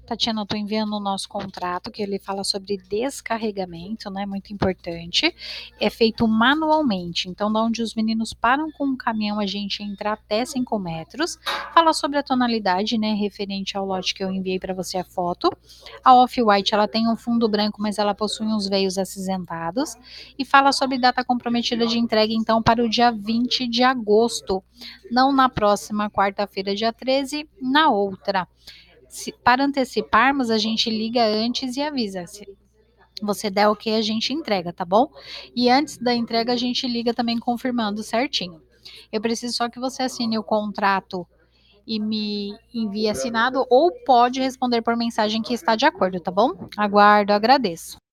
Tatiana, eu tô enviando o nosso contrato, que ele fala sobre descarregamento, né? Muito importante. É feito manualmente. Então, da onde os meninos param com o caminhão, a gente entra até 5 metros. Fala sobre a tonalidade, né? Referente ao lote que eu enviei para você a foto. A Off-White, ela tem um fundo branco, mas ela possui uns veios acinzentados. E fala sobre data comprometida de entrega, então, para o dia 20 de agosto. Não na próxima quarta-feira, dia 13, na outra. Para anteciparmos, a gente liga antes e avisa. Se você der ok, a gente entrega, tá bom? E antes da entrega, a gente liga também confirmando certinho. Eu preciso só que você assine o contrato e me envie assinado ou pode responder por mensagem que está de acordo, tá bom? Aguardo, agradeço.